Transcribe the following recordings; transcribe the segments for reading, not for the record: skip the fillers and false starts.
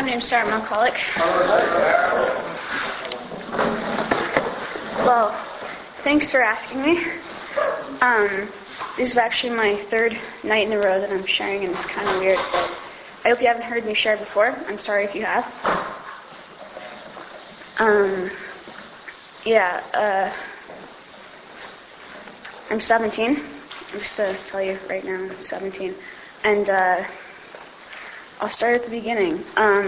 name's Sarah, I'm an alcoholic. Well, thanks for asking me. This is actually my third night in a row that I'm sharing, and it's kind of weird, but I hope you haven't heard me share before. I'm sorry if you have. I'm 17. Just to tell you right now, I'm 17. And I'll start at the beginning.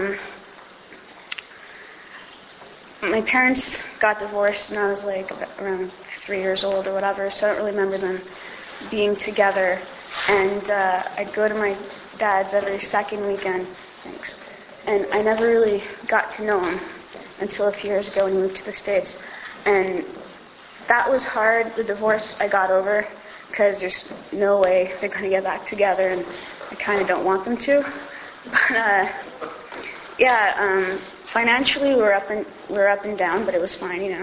My parents got divorced when I was like around 3 years old or whatever, so I don't really remember them being together. And I'd go to my dad's every second weekend. Thanks. And I never really got to know him until a few years ago when he moved to the States. And that was hard. The divorce I got over because there's no way they're going to get back together, and I kind of don't want them to. But financially we're up and down, but it was fine, you know.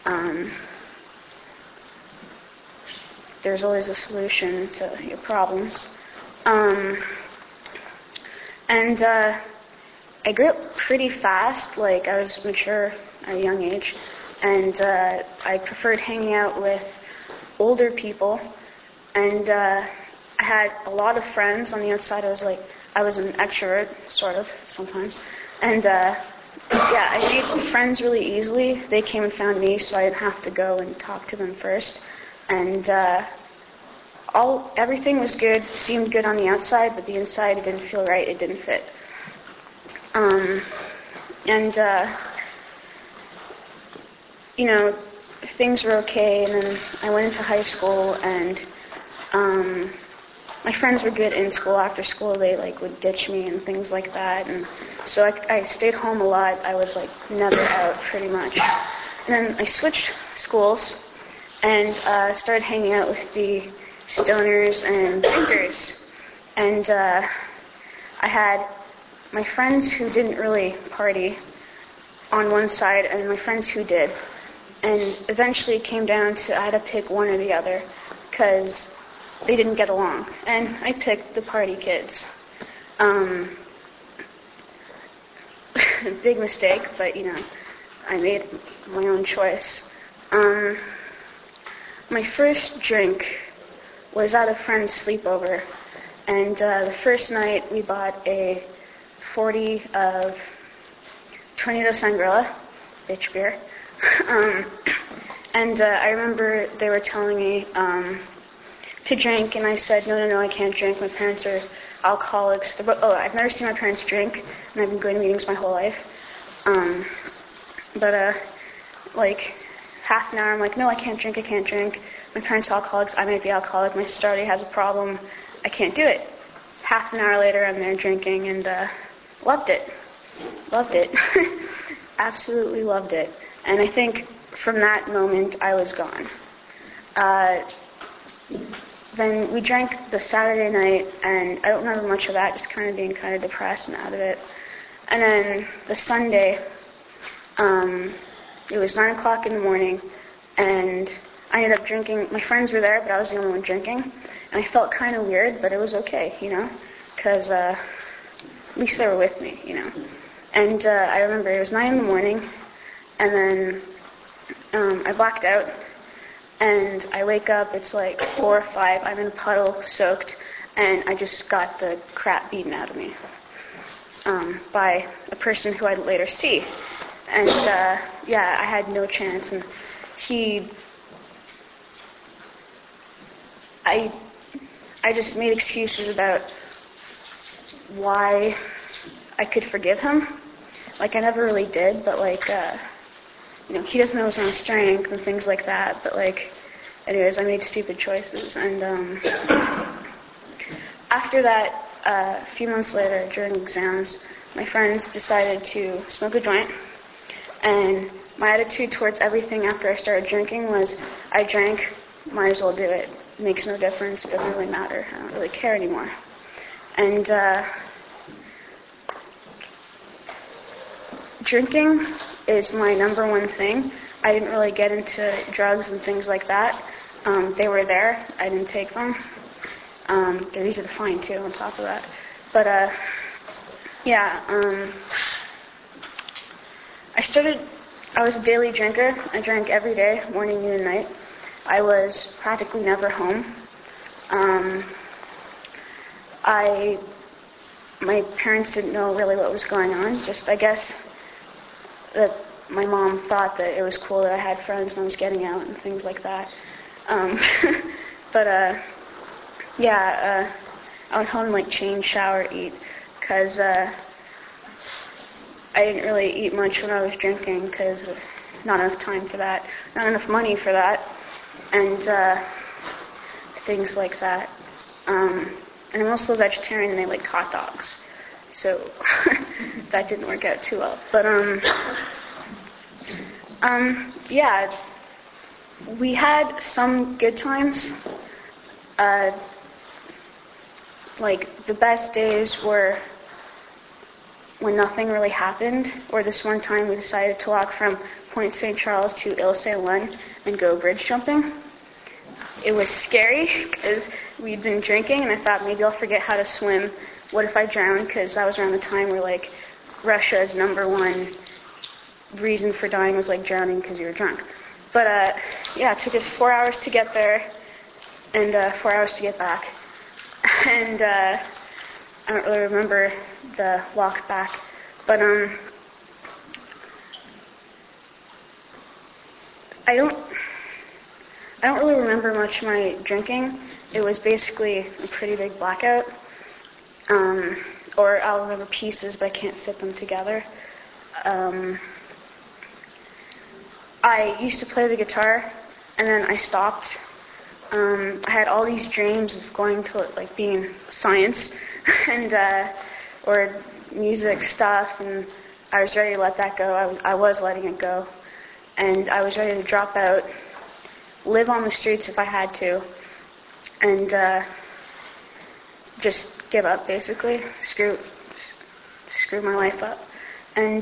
There's always a solution to your problems. And I grew up pretty fast. Like, I was mature at a young age, and I preferred hanging out with older people. And I had a lot of friends on the outside. I was an extrovert, sort of, sometimes. And I made friends really easily. They came and found me, so I didn't have to go and talk to them first. And everything was good, seemed good on the outside, but the inside, it didn't feel right, it didn't fit. Things were okay, and then I went into high school, and my friends were good in school. After school, they would ditch me and things like that, and so I stayed home a lot. I was never out, pretty much. And then I switched schools and started hanging out with the stoners and drinkers. And I had my friends who didn't really party on one side, and my friends who did. And eventually it came down to I had to pick one or the other because they didn't get along. And I picked the party kids. Big mistake, but I made my own choice. My first drink was at a friend's sleepover, and the first night we bought a 40 of Tornado Sangria, bitch beer. And I remember they were telling me to drink, and I said, no, I can't drink. My parents are alcoholics. I've never seen my parents drink, and I've been going to meetings my whole life. Half an hour, I'm like, no, I can't drink. My parents are alcoholics. I might be alcoholic. My sister already has a problem. I can't do it. Half an hour later, I'm there drinking, and loved it. Absolutely loved it. And I think from that moment, I was gone. Then we drank the Saturday night, and I don't remember much of that, just kind of being kind of depressed and out of it. And then the Sunday, it was 9 o'clock in the morning, and I ended up drinking. My friends were there, but I was the only one drinking. And I felt kind of weird, but it was okay, because at least they were with me, And I remember it was 9 in the morning, and then I blacked out, and I wake up, it's 4 or 5, I'm in a puddle, soaked, and I just got the crap beaten out of me by a person who I'd later see. And I had no chance, and I just made excuses about why I could forgive him. I never really did, but he doesn't know his own strength and things like that, but anyways, I made stupid choices. And after that, a few months later, during exams, my friends decided to smoke a joint. And my attitude towards everything after I started drinking was, I drank, might as well do it. Makes no difference, doesn't really matter, I don't really care anymore. And drinking is my number one thing. I didn't really get into drugs and things like that. They were there, I didn't take them. They're easy to find too, on top of that. But I was a daily drinker. I drank every day, morning, noon, and night. I was practically never home. My parents didn't know really what was going on. Just, I guess, that my mom thought that it was cool that I had friends and I was getting out and things like that. But, I would home and, change, shower, eat, because I didn't really eat much when I was drinking because not enough time for that, not enough money for that, and things like that. And I'm also a vegetarian and I like hot dogs, so that didn't work out too well. But we had some good times. The best days were when nothing really happened, or this one time we decided to walk from Point St. Charles to Ile St. Len and go bridge jumping. It was scary because we'd been drinking and I thought maybe I'll forget how to swim. What if I drown? Because that was around the time where Russia's number one reason for dying was drowning because you were drunk. But it took us 4 hours to get there and 4 hours to get back. And I don't really remember the walk back, but I don't really remember much of my drinking. It was basically a pretty big blackout. Or I'll remember pieces, but I can't fit them together. I used to play the guitar, and then I stopped. I had all these dreams of going to being in science and or music stuff, and I was ready to let that go. I was letting it go, and I was ready to drop out, live on the streets if I had to, and just give up basically, screw my life up, and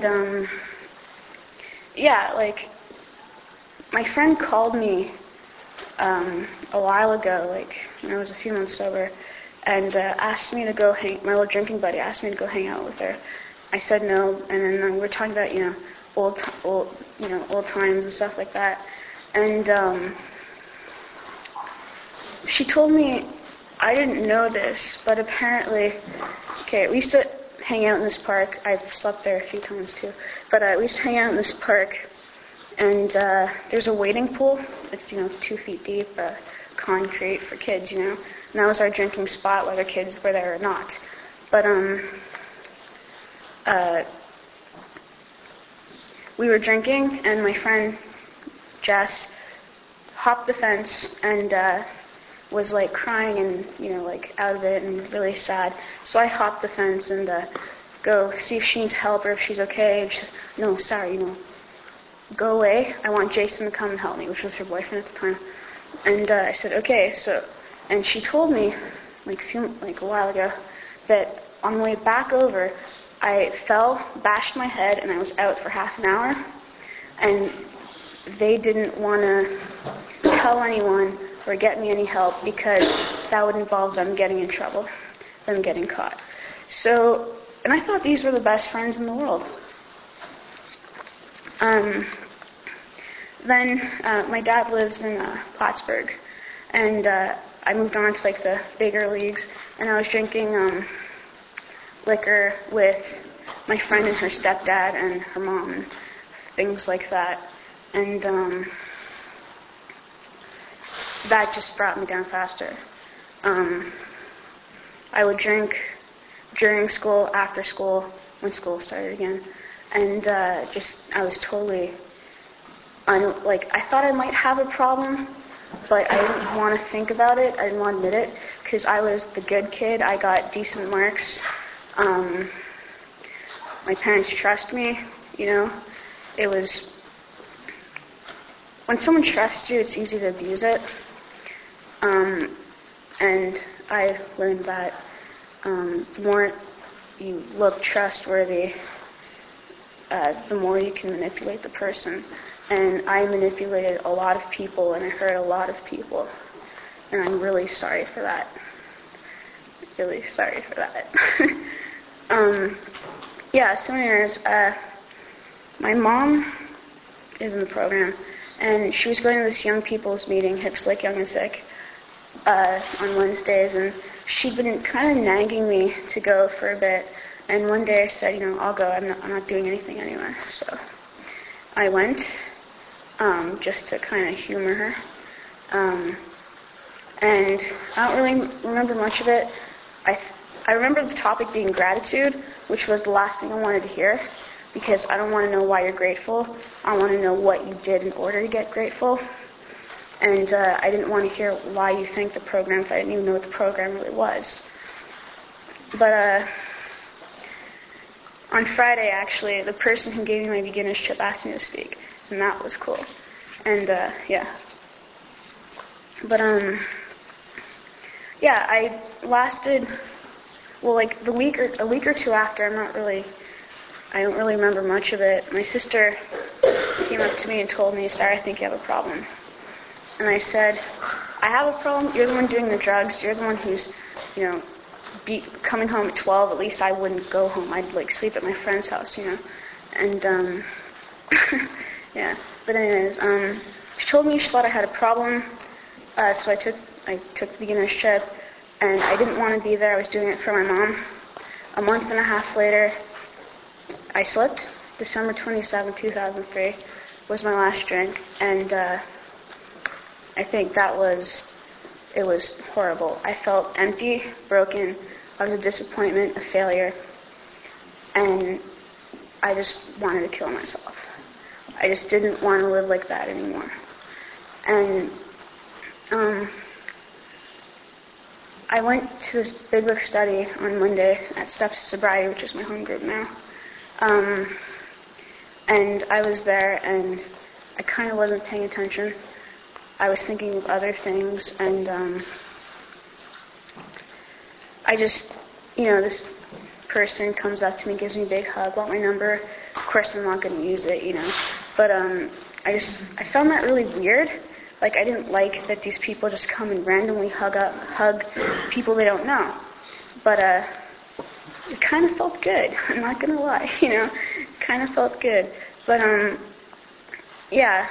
my friend called me a while ago, when I was a few months sober, and asked me to go my old drinking buddy asked me to go hang out with her. I said no, and then we were talking about, old times and stuff like that. And she told me, I didn't know this, but apparently, we used to hang out in this park. I've slept there a few times too, but we used to hang out in this park. And there's a wading pool. It's 2 feet deep, concrete for kids, And that was our drinking spot, whether kids were there or not. But we were drinking, and my friend Jess hopped the fence and was crying and out of it and really sad. So I hopped the fence and go see if she needs help or if she's okay. And she says, "No, sorry, go away. I want Jason to come and help me," which was her boyfriend at the time. And I said, "Okay." And she told me, a while ago, that on the way back over, I fell, bashed my head, and I was out for half an hour. And they didn't want to tell anyone or get me any help because that would involve them getting in trouble, them getting caught. And I thought these were the best friends in the world. Then my dad lives in Plattsburgh, and I moved on to the bigger leagues, and I was drinking liquor with my friend and her stepdad and her mom and things like that, and that just brought me down faster. I would drink during school, after school, when school started again. And I was totally, I thought I might have a problem, but I didn't want to think about it. I didn't want to admit it, because I was the good kid. I got decent marks. My parents trust me, It was, when someone trusts you, it's easy to abuse it. And I learned that the more you look trustworthy, the more you can manipulate the person. And I manipulated a lot of people, and I hurt a lot of people. And I'm really sorry for that. Really sorry for that. So anyways, My mom is in the program, and she was going to this young people's meeting, Hips Like Young and Sick, on Wednesdays, and she'd been kind of nagging me to go for a bit. And one day I said, I'll go. I'm not doing anything anyway. So I went, just to kind of humor her. And I don't really remember much of it. I remember the topic being gratitude, which was the last thing I wanted to hear, because I don't want to know why you're grateful. I want to know what you did in order to get grateful. And I didn't want to hear why you thanked the program if I didn't even know what the program really was. But on Friday, actually, the person who gave me my beginner's chip asked me to speak, and that was cool. And yeah. But yeah, I lasted, like a week or two after. I don't really remember much of it. My sister came up to me and told me, "Sarah, I think you have a problem." And I said, "I have a problem. You're the one doing the drugs. You're the one who's, coming home at 12. At least I wouldn't go home. I'd sleep at my friend's house, And yeah. But anyways, she told me she thought I had a problem. So I took the beginner's chip, and I didn't want to be there. I was doing it for my mom. A month and a half later, I slipped. December 27, 2003 was my last drink, and I think it was horrible. I felt empty, broken. I was a disappointment, a failure, and I just wanted to kill myself. I just didn't want to live like that anymore. And I went to this Big Book study on Monday at Steps to Sobriety, which is my home group now. And I was there, and I kind of wasn't paying attention. I was thinking of other things, and I just, this person comes up to me, gives me a big hug, want my number. Of course, I'm not going to use it, But I found that really weird. I didn't like that these people just come and randomly hug people they don't know. But it kind of felt good. I'm not going to lie, It kind of felt good. But yeah,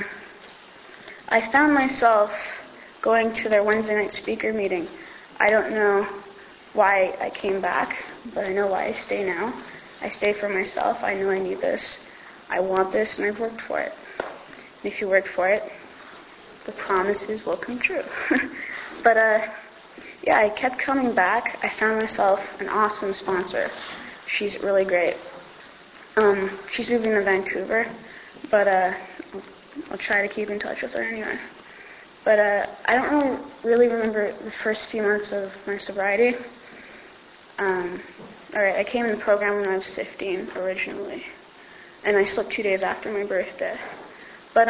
I found myself going to their Wednesday night speaker meeting. I don't know why I came back, but I know why I stay now. I stay for myself. I know I need this. I want this, and I've worked for it. And if you work for it, the promises will come true. But yeah, I kept coming back. I found myself an awesome sponsor. She's really great. She's moving to Vancouver, but I'll try to keep in touch with her anyway. But I don't really remember the first few months of my sobriety. Alright, I came in the program when I was 15 originally, and I slipped 2 days after my birthday. But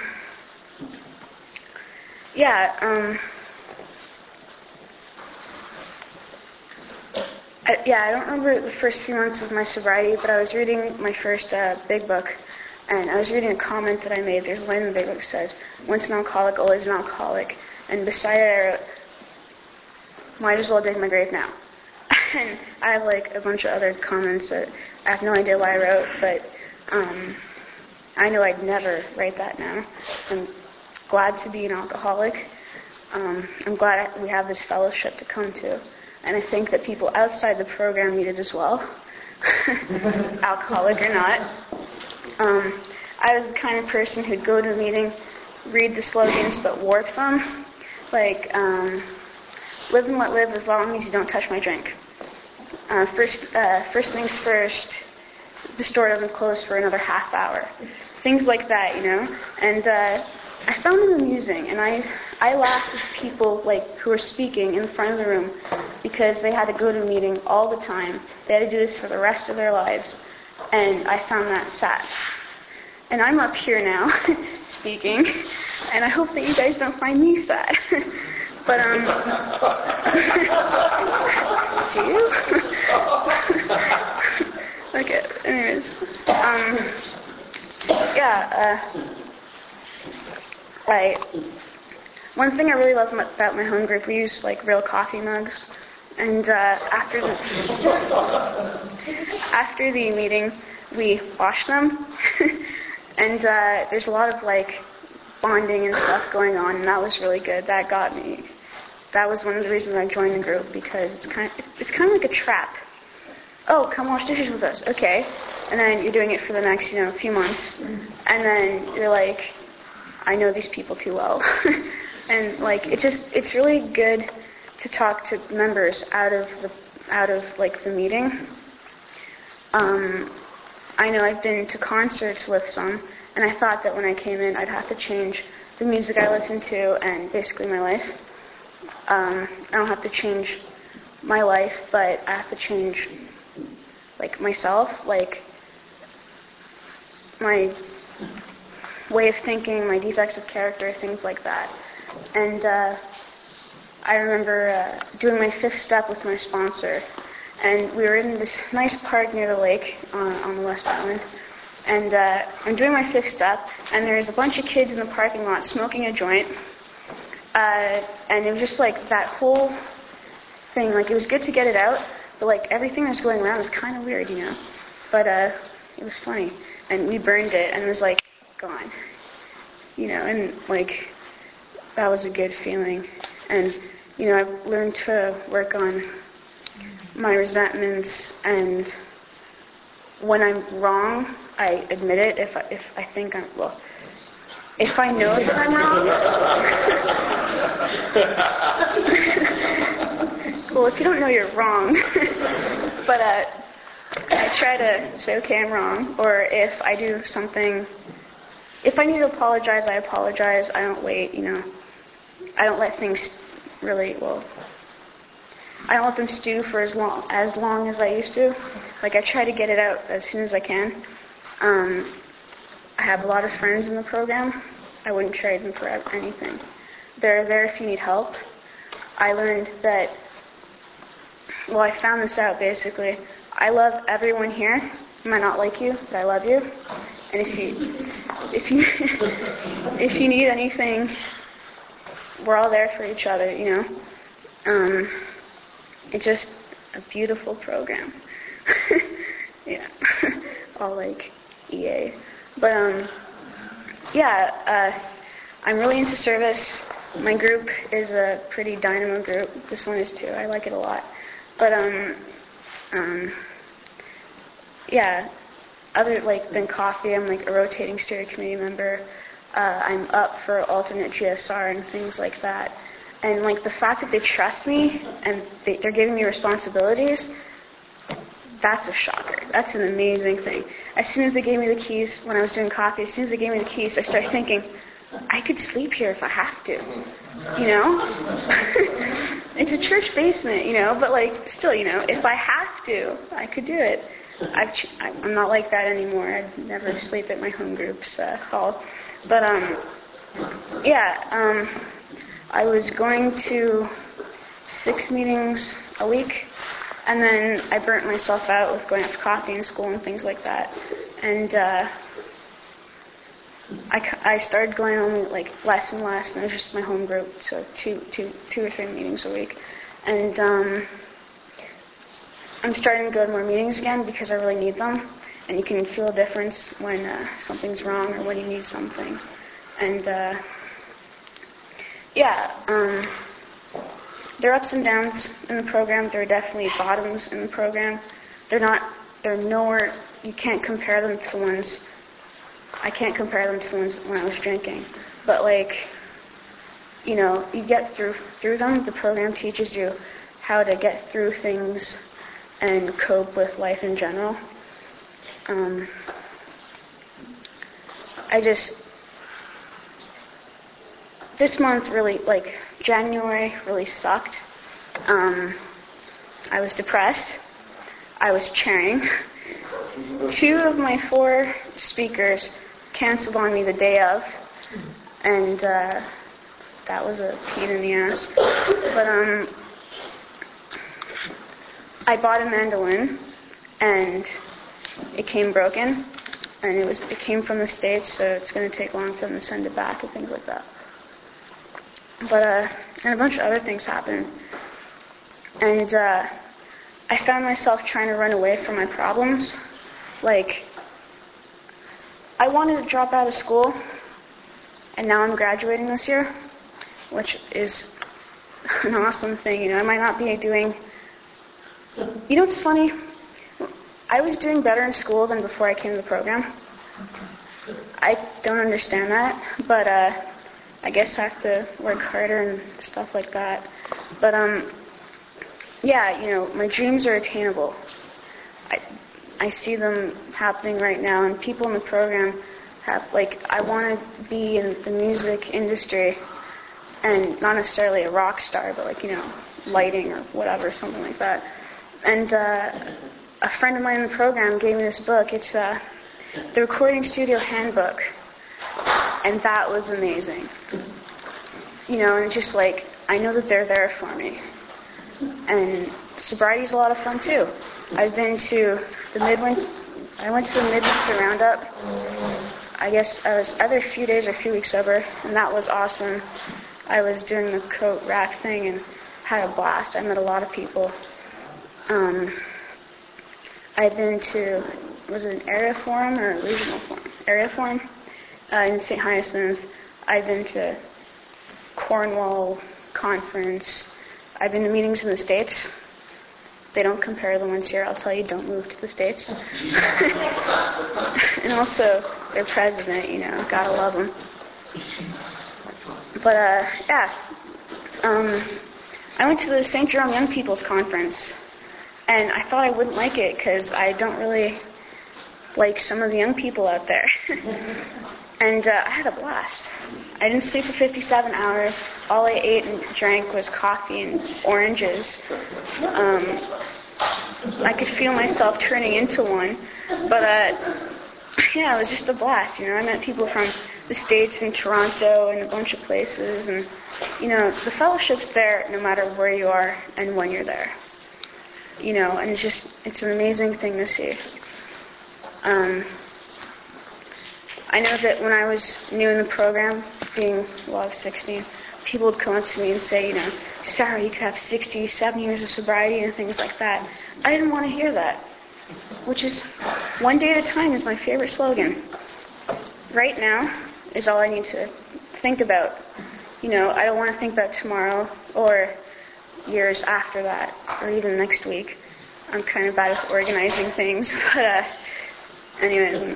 yeah, I don't remember the first few months of my sobriety, but I was reading my first Big Book, and I was reading a comment that I made. There's a line in the Big Book that says, "Once an alcoholic, always an alcoholic." And beside it, I wrote, "Might as well dig my grave now." And I have a bunch of other comments that I have no idea why I wrote, but I know I'd never write that now. I'm glad to be an alcoholic. I'm glad we have this fellowship to come to. And I think that people outside the program need it as well, alcoholic or not. I was the kind of person who'd go to a meeting, read the slogans, but warp them. Live and let live as long as you don't touch my drink. First things first, the store doesn't close for another half hour. Things like that, And I found them amusing, and I laughed with people who were speaking in the front of the room because they had to go to a meeting all the time. They had to do this for the rest of their lives, and I found that sad. And I'm up here now speaking, and I hope that you guys don't find me sad. But do you? Okay. Anyways, yeah. One thing I really love about my home group, we use real coffee mugs, and after the meeting, we wash them, and there's a lot of like bonding and stuff going on, and that was really good. That was one of the reasons I joined the group, because it's kind of like a trap. Oh, come wash dishes with us, okay? And then you're doing it for the next, few months, and then you're like, I know these people too well, and like it's really good to talk to members out of like the meeting. I know I've been to concerts with some, and I thought that when I came in I'd have to change the music I listen to and basically my life. I don't have to change my life, but I have to change like myself, like my way of thinking, my defects of character, things like that. And I remember doing my 5th step with my sponsor, and we were in this nice park near the lake on the West Island, and I'm doing my 5th step, and there's a bunch of kids in the parking lot smoking a joint, and it was just like that whole thing, like it was good to get it out, but like everything that was going around was kind of weird, but it was funny, and we burned it, and it was like gone, and like that was a good feeling. And I've learned to work on my resentments, and when I'm wrong, I admit it. If I think if I know that I'm wrong. Well, if you don't know, you're wrong. But I try to say, okay, I'm wrong. Or if I do something, if I need to apologize, I apologize. I don't wait, I don't let things I don't let them stew for as long as I used to. Like, I try to get it out as soon as I can. I have a lot of friends in the program. I wouldn't trade them for anything. They're there if you need help. I learned that, I found this out basically. I love everyone here. I might not like you, but I love you. And if you need anything, we're all there for each other, It's just a beautiful program. Yeah. All like EA. But I'm really into service. My group is a pretty dynamo group. This one is too. I like it a lot. But other than coffee, I'm like a rotating steering committee member. I'm up for alternate GSR and things like that. And like the fact that they trust me and they're giving me responsibilities, that's a shocker. That's an amazing thing. As soon as they gave me the keys, when I was doing coffee, as soon as they gave me the keys, I started thinking, I could sleep here if I have to, It's a church basement, but like still, if I have to, I could do it. I'm not like that anymore. I'd never sleep at my home group's hall. But I was going to 6 meetings a week, and then I burnt myself out with going out for coffee in school and things like that. And I started going only like less and less, and it was just my home group, so two or 3 meetings a week. And I'm starting to go to more meetings again because I really need them, and you can feel a difference when something's wrong or when you need something. And there are ups and downs in the program. There are definitely bottoms in the program. They're nowhere, you can't compare them to the ones, I can't compare them to the ones when I was drinking. But you get through them. The program teaches you how to get through things and cope with life in general. This month really, January really sucked. I was depressed. I was chairing. 2 of my 4 speakers canceled on me the day of, and that was a pain in the ass. But I bought a mandolin, and it came broken, and it came from the States, so it's going to take long for them to send it back and things like that. But and a bunch of other things happened, and I found myself trying to run away from my problems. Like, I wanted to drop out of school, and now I'm graduating this year, which is an awesome thing. I might not be doing... It's funny. I was doing better in school than before I came to the program. I don't understand that, but I guess I have to work harder and stuff like that. But my dreams are attainable. I see them happening right now, and people in the program have, I want to be in the music industry, and not necessarily a rock star, but lighting or whatever, something like that. And a friend of mine in the program gave me this book. It's the Recording Studio Handbook, and that was amazing. And just I know that they're there for me. And sobriety's a lot of fun too. I've been to I went to the Midwinter Roundup. I guess I was either a few days or a few weeks sober, and that was awesome. I was doing the coat rack thing and had a blast. I met a lot of people. I've been to, was it an area forum or a regional forum? Area forum in St. Hyacinth. I've been to Cornwall conference. I've been to meetings in the States. They don't compare the ones here. I'll tell you, don't move to the States. And also, their president, gotta love him. But, I went to the St. Jerome Young People's Conference, and I thought I wouldn't like it because I don't really like some of the young people out there. And I had a blast. I didn't sleep for 57 hours. All I ate and drank was coffee and oranges. I could feel myself turning into one. But, it was just a blast. I met people from the States and Toronto and a bunch of places. And, the fellowship's there no matter where you are and when you're there. And it's an amazing thing to see. I know that when I was new in the program, I was 16, people would come up to me and say, Sarah, you could have 67 years of sobriety and things like that. I didn't want to hear that, which is one day at a time is my favorite slogan. Right now is all I need to think about. I don't want to think about tomorrow or years after that or even next week. I'm kind of bad with organizing things, but anyways,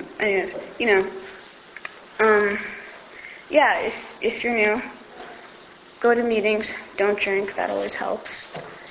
if you're new, go to meetings, don't drink, that always helps.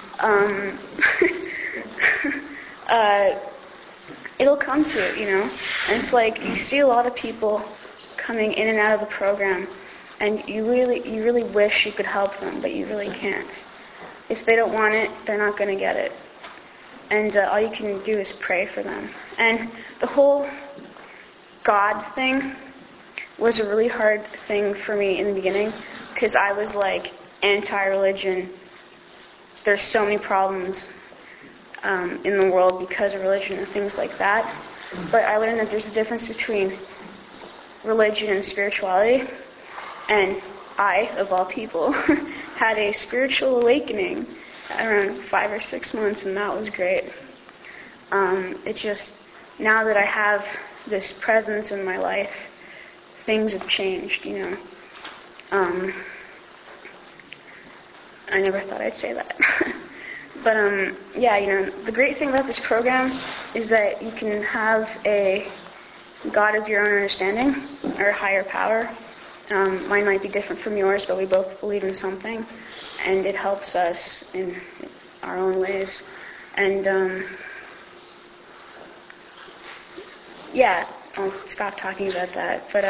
It'll come to it, and it's you see a lot of people coming in and out of the program, and you really wish you could help them, but you really can't. If they don't want it, they're not going to get it. And all you can do is pray for them. And the whole God thing was a really hard thing for me in the beginning because I was anti-religion. There's so many problems in the world because of religion and things like that. But I learned that there's a difference between religion and spirituality. And I, of all people, had a spiritual awakening around 5 or 6 months, and that was great. Now that I have this presence in my life, things have changed, I never thought I'd say that. But, the great thing about this program is that you can have a God of your own understanding, or a higher power. Mine might be different from yours, but we both believe in something, and it helps us in our own ways. And, I'll stop talking about that. But,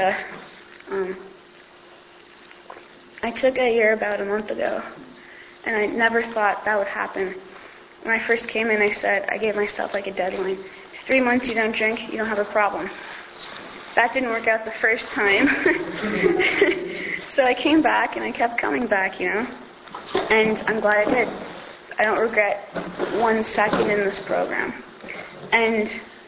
I took a year about a month ago, and I never thought that would happen. When I first came in, I gave myself a deadline. 3 months you don't drink, you don't have a problem. That didn't work out the first time. So I came back, and I kept coming back, and I'm glad I did. I don't regret 1 second in this program. And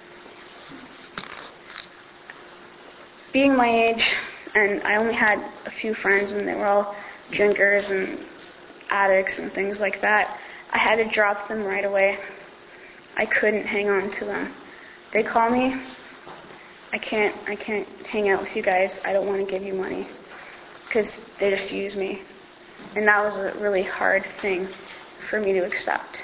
being my age, and I only had a few friends, and they were all drinkers and addicts and things like that, I had to drop them right away. I couldn't hang on to them. They call me, I can't hang out with you guys. I don't want to give you money because they just use me. And that was a really hard thing for me to accept.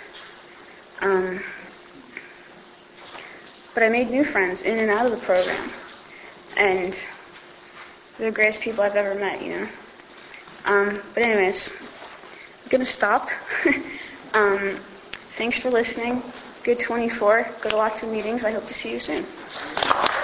But I made new friends in and out of the program. And they're the greatest people I've ever met, you know. But anyways, I'm going to stop. Thanks for listening. Good 24. Go to lots of meetings. I hope to see you soon.